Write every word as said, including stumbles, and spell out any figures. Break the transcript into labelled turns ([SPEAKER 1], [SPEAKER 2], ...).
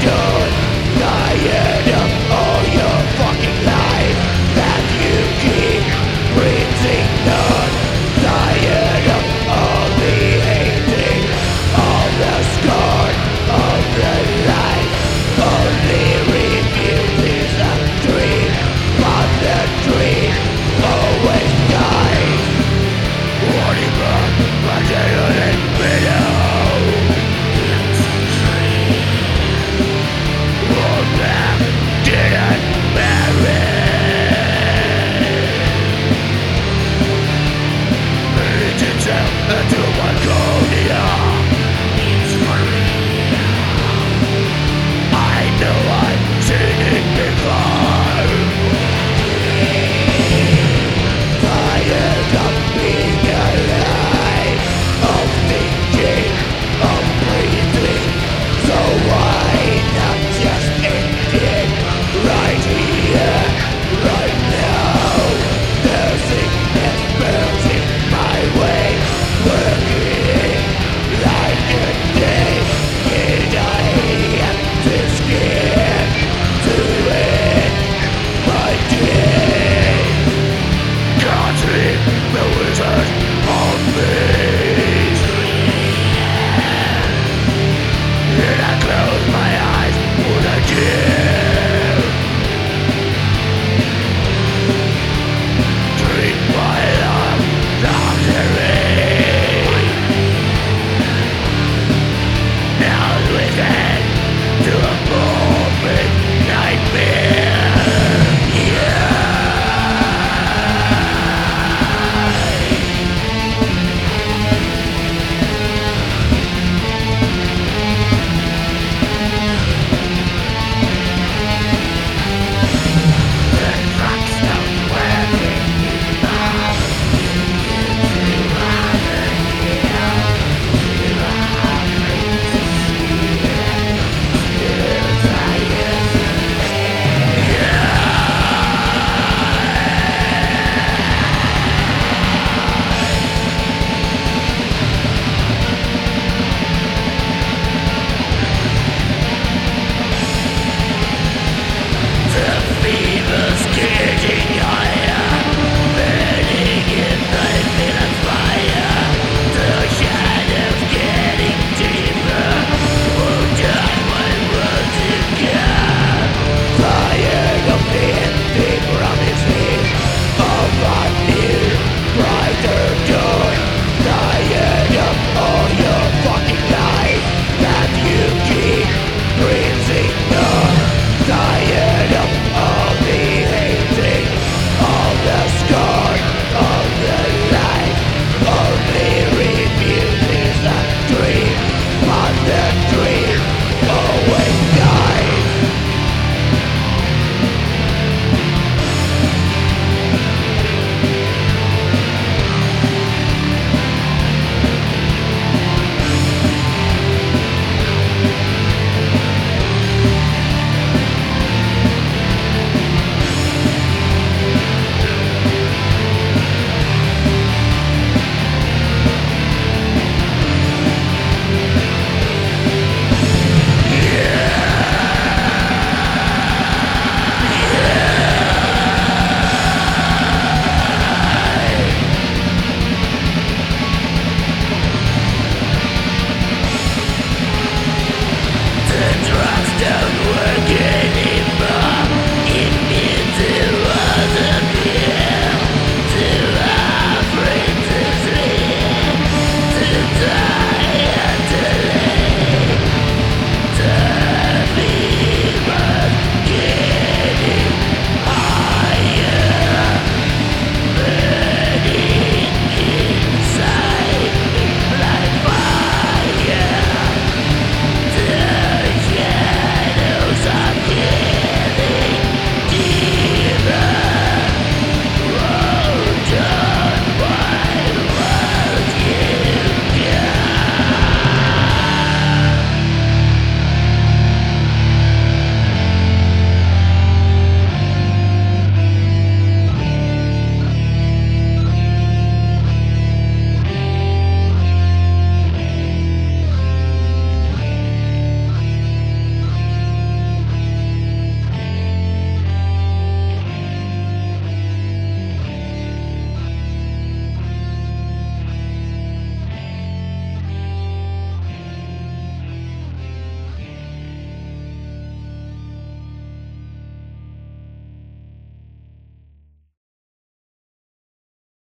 [SPEAKER 1] done. Tired of all your fucking lies that you keep breathing on. Tired of all the hating, all the scorn of the life. Only refuses a dream, but the dream always dies. Warning up, but they don't let me know. All them didn't bury. Reaches out into my cornea. I know I've seen it before. Tired of being alive, of thinking, of breathing. So why not just end it right here, right now? The sickness burns in my way, working like a day. And I am too scared to end my day. Can't sleep, the wizard on me. Then I close my eyes, would I dare? Drink my love, luxury. Now within to a morbid nightmare. Yeah. Dream, but the dream